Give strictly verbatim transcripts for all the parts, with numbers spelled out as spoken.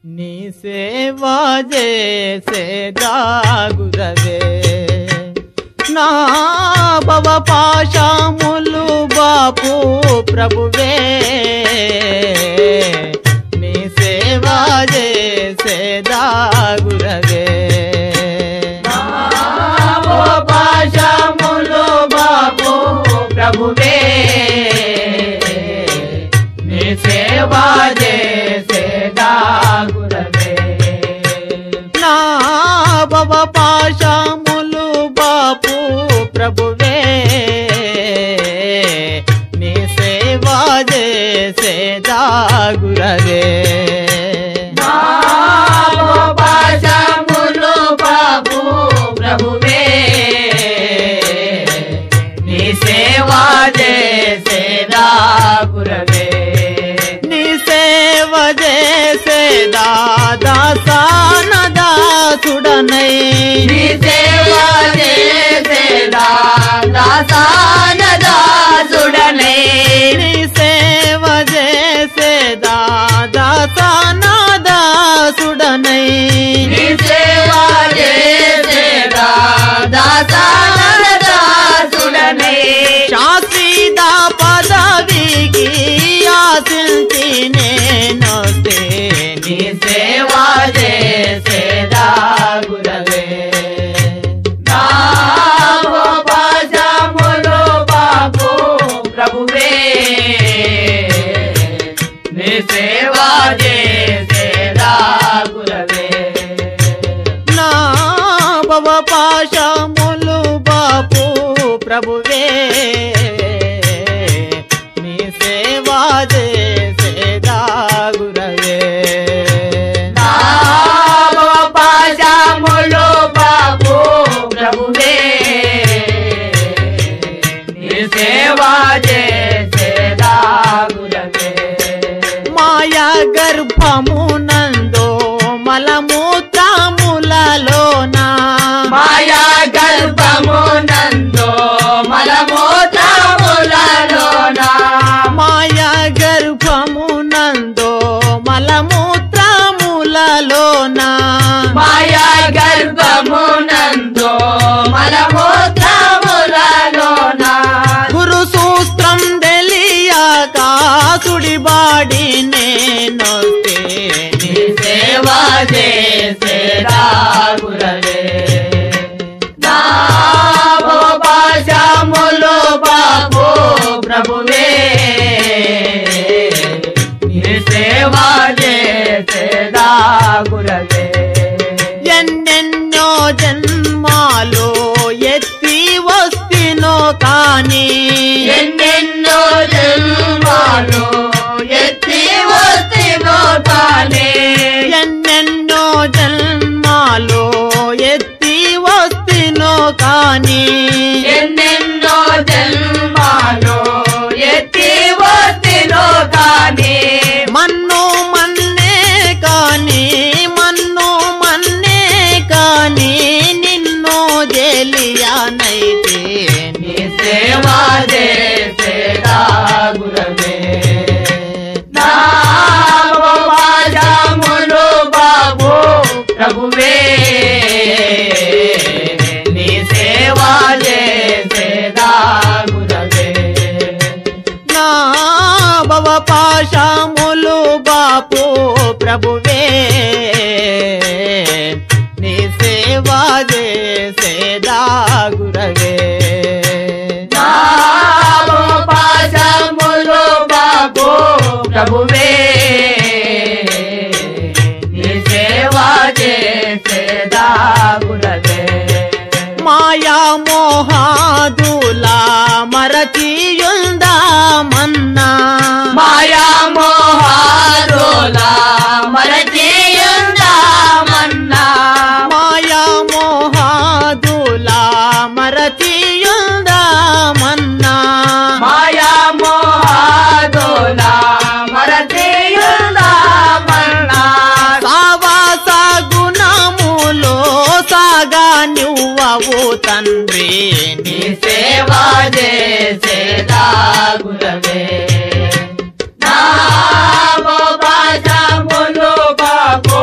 నీ సేవా చేసేదా గురవే నా భవ పాశములు బాపు ప్రభువే నీ సేవా చేసేదా గురవే నా భవ పాశములు బాపు ప్రభువే నీ సేవా చేసేదా గురవే నా భవ పాశములు బాపు ప్రభువే నీ సేవా చేసేదా గురవే నా భవ పాశములు బాపు ప్రభువే నీ సేవా చేసేదా గురవే నీ సేవ చేసేదా దాసాన దాసుడనై నీ సేవా చేసేదా దాసాన దాసుడనై నీ సేవ చేసేదా దాసాన దాసుడనై నీ సేవా చేసేదా దాసాన దాసుడనై శాశ్వత పదవికి ఆశించి నేనొస్తే నీ సేవా చేసేదా గురవే నా పాశములు బాపు ప్రభువే నీ సేవా చేసేదా గురవే నా భవ పాశములు బాపు ప్రభువే నీ సేవా చేసేదా గురవే నా పాశములు బాపు ప్రభువే నీ సేవా చేసేదా గురవే మాయా గర్భమునందో మలమూత్రములలోన మాయా గర్భమునందో మలమూత్రములలోన మాయా గర్భమునందో మలమూత్రములలోన మాయా గర్భమునందో మలమూత్రములలోన గురు సూత్రం తెలియక సుడిబాడి నేనొస్తే నీ సేవా చేసేదా గురవే నా పాశములు బాపు ప్రభువే నీ సేవా చేసేదా గురవే ఎన్నెన్నో జన్మాలు ఎత్తి వస్తినో కాని ఎన్నెన్నో జన్మాలు ఎత్తి వస్తినో తానే ఎన్నెన్నో జన్మాలు ఎత్తి వస్తినో కాని ఎన్నెన్నో జన్మాలు ఎత్తి వస్తినో కాని మన్ను మన్నే కాని మన్ను మన్నే కాని నిన్ను జలియానైతే నీ సేవా చేసేదా గురవే నా పాశములు బాపు ప్రభువే నీ సేవా చేసేదా గురవే నా భవ పాశములు బాపు ప్రభువే నీ సేవా చేసేదా గురవే నా పాశములు బాపు ప్రభువే నీ సేవా చేసేదా గురవే మాయా మోహాదుల మరచియుందామన్నా మాయా మోహాదుల మరచియుందామన్నా మాయా మోహాదుల మరచియుందామన్నా మాయా మోహాదుల మరచియుందామన్నా సావాస గుణములో సాగా నువ్వవు తండ్రి నీ సేవా చేసేదా గురవే నా పాశములు బాపు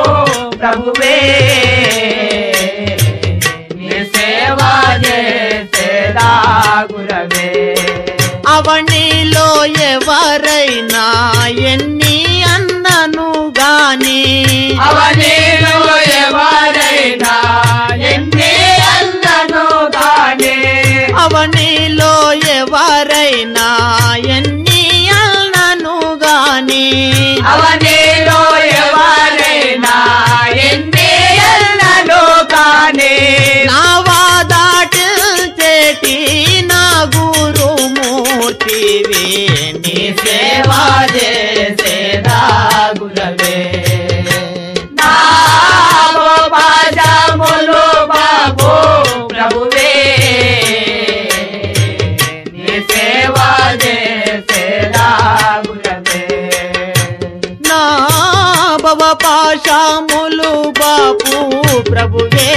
పాశములు బాపు ప్రభువే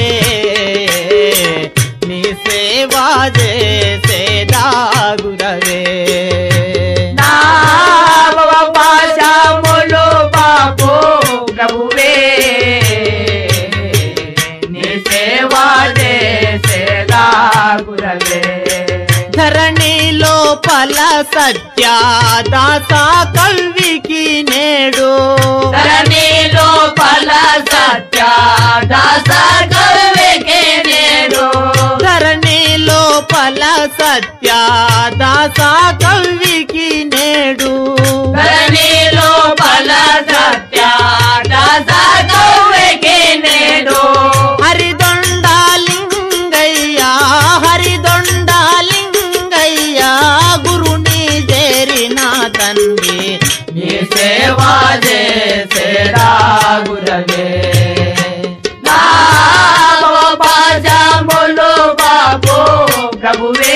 నీ సేవా చేసేదా గురవే నా భవ పాశములు బాపు ప్రభువే నీ సేవా చేసేదా గురవే ధరణిలో పల సత్య దాస కల్వికి నేడు ధరణిలో పల సత్య దాస కల్వికి నేడు ధరణిలో పల సత్య దాస కల్వికి నేడు ధరణిలో పల సత్య దాస కల్వికి నేడు హరిదొండాలింగయ్య హరిదొండాలింగయ్య గురుని చేరిన తండ్రి నీ సేవా చేసేదా గురవే నా భవ పాశములు బాపు ప్రభువే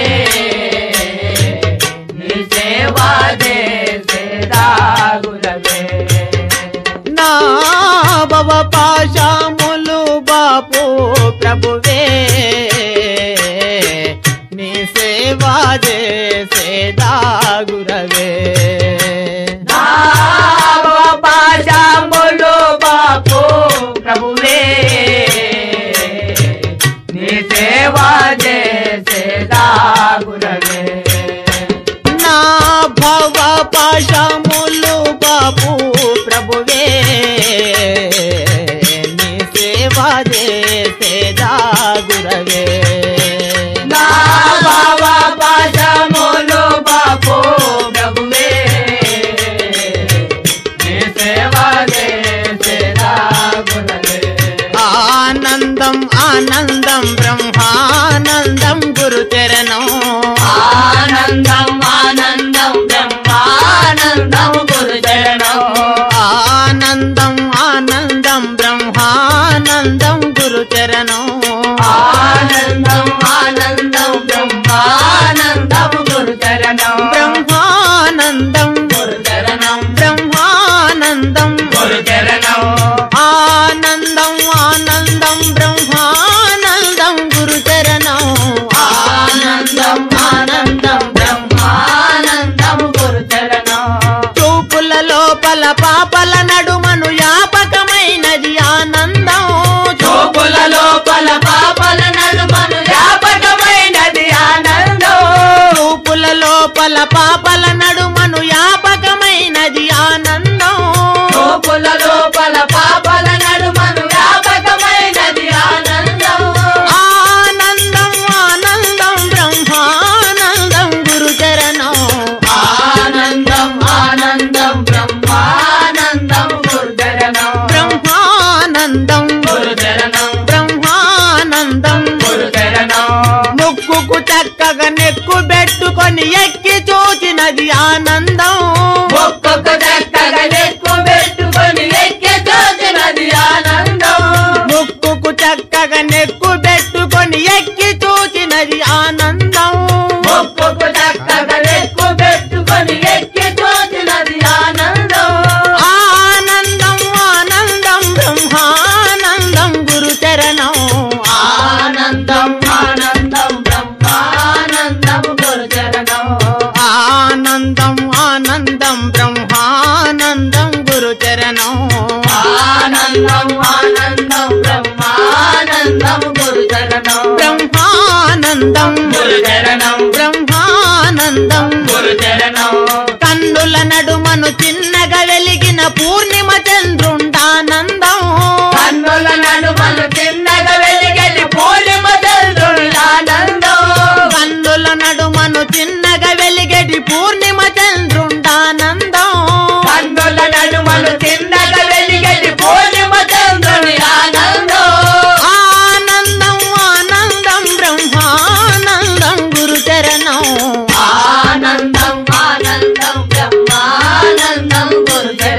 నీ సేవా చేసేదా గురవే నా భవ పాశములు బాపు ప్రభువే నీ సేవా చేసేదా గురవే నా భవ పాశములు బాపు ప్రభువే నీ సేవా చేసేదా గురవే నా భవ పాశములు బాపు ప్రభువే నీ సేవా చేసేదా గురవే నా భవ పాశములు బాపు ప్రభువే నీ సేవా చేసేదా గురవే ఆనందం ఆనందం బ్రహ్మానందం గురుచరణం ఆనందం ఆనందం బ్రహ్మానందం గురుచరణం ఆనందం ఆనందం బ్రహ్మానందం గురుచరణం ఆనందం ఆనందం బ్రహ్మానందం గురుచరణం బ్రహ్మానందం గురుచరణం బ్రహ్మానందం గురుచరణం ఆనందం ఆనందం బ్రహ్మానందం గురుచరణం ఆనందం ఆనందం బ్రహ్మానందం గురుచరణం చూపుల లోపల పాపల నడుమను యాపకమైనది ఆనందం చూపుల లోపల పాపల నడుమను వ్యాపకమైనది ఆనందం చూపుల లోపల పాపల నడుమను యాపకమైనది ఆనందం చూపుల లోపల పాపల నడుమను వ్యాపకమైనది ఆనందం ఆనందం ఆనందం బ్రహ్మానందం గురుచరణం ఆనందం ఆనందం బ్రహ్మానందం గురుచరణం బ్రహ్మానందం గురుచరణం బ్రహ్మానందం గురుచరణం ముక్కుకు చక్కగా నెక్కు పెట్టుకొని ఎక్కి చూచినది ఆనందం ఒక్కొక్క చక్కగా ఎక్కువ పెట్టుకొని ఎక్కి చూసినది ఆనందం ముక్కుకు చక్కగా నెక్కు పెట్టుకొని ఎక్కి చూచినది ఆనందం ఒక్కొక్క చక్కగా ఎక్కువ పెట్టుకొని ఎక్కి చూసినది ఆనందం ఆనందం ఆనందం బ్రహ్మానందం గురుచరణం ఆనందం ఆనందం బ్రహ్మానందం గురుచరణం ఆనందం ఆనందం బ్రహ్మానందం గురుచరణం ఆనందం ఆనందం బ్రహ్మానందం గురుచరణం బ్రహ్మానందం గురుచరణం బ్రహ్మానందం గురుచరణం కన్నుల నడుమను చిన్నగా వెలిగిన పూర్ణిమ చంద్రుండానందం కన్నుల నడుమను చిన్నగా వెలిగని పూర్ణిమ చంద్రుడానందం కన్నుల నడుమను చిన్నగా వెలిగడి పూర్ణిమ చంద్రుండానందం కన్నుల నడుమను చిన్నగా వెలిగని పూర్ణిమ చంద్రుని ఆనందం ఆనందం ఆనందం బ్రహ్మానందం గురుచరణం ఆనందం ఆనందం బ్రహ్మానందం గురుచరణం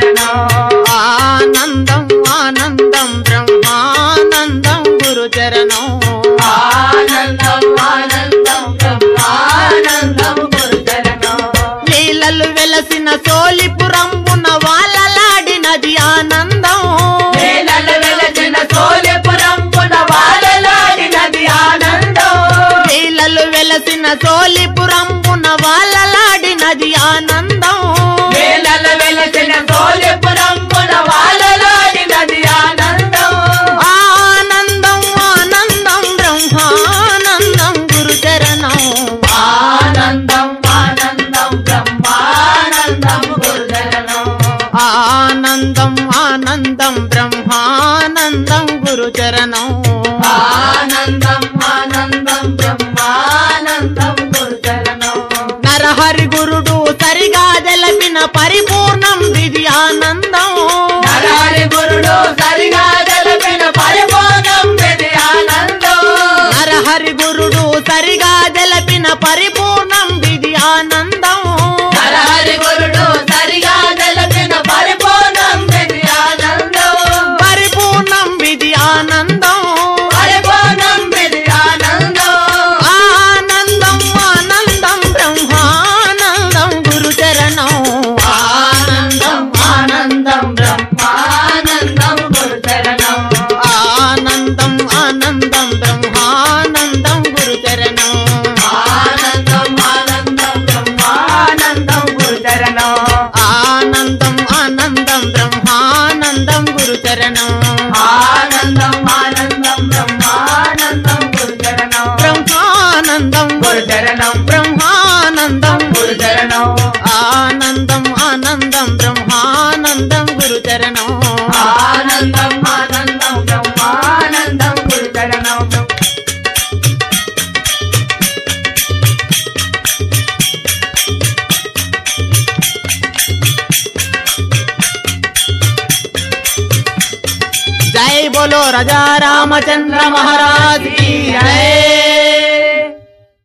వెలసిన సోలిపురంబున వాళ్ళలాడినది ఆనందం వేలల వెలసిన సోలిపురంబున వాళ్ళలాడినది ఆనందం ఆనందం ఆనందం బ్రహ్మానందం గురుచరణం ఆనందం ఆనందం బ్రహ్మానందం గురుచరణం ఆనందం ఆనందం బ్రహ్మానందం గురుచరణం ఆనందం ఆనందం బ్రహ్మానందం గురుచరణం నరహరి గురుడు సరిగా జలపిన పరిపూర్ణం విధి ఆనందం నరహరి గురుడు సరిగా జలపిన పరిపూర్ణం విధి ఆనందం నరహరి గురుడు సరిగా జలపిన పరిపూర్ణం విధి ఆనందం నరహరి గురుడు సరిగా జలపిన పరిపూర్ణం విధి ఆనందం పరిపూర్ణం విధి ఆనందం పరిపూర్ణం విధి ఆనందం ఆనందం ఆనందం బ్రహ్మానందం గురుచరణం ఆనందం ఆనందం బ్రహ్మానందం గురుచరణం ఆనందం ఆనందం బ్రహ్మానందం గురుచరణం ఆనందం ఆనందం బ్రహ్మానందం గురుచరణం ఆనందం ఆనందం బ్రహ్మానందం గురుచరణం ఆనందం ఆనందం బ్రహ్మానందం గురుచరణం బ్రహ్మానందం గురుచరణం బ్రహ్మానందం గురుచరణం ఆనందం ఆనందం బ్రహ్మానందం గురుచరణం ఆనందం ఆనందం బ్రహ్మానందం గురుచరణం जय बोलो राजा रामचंद्र महाराज की जय।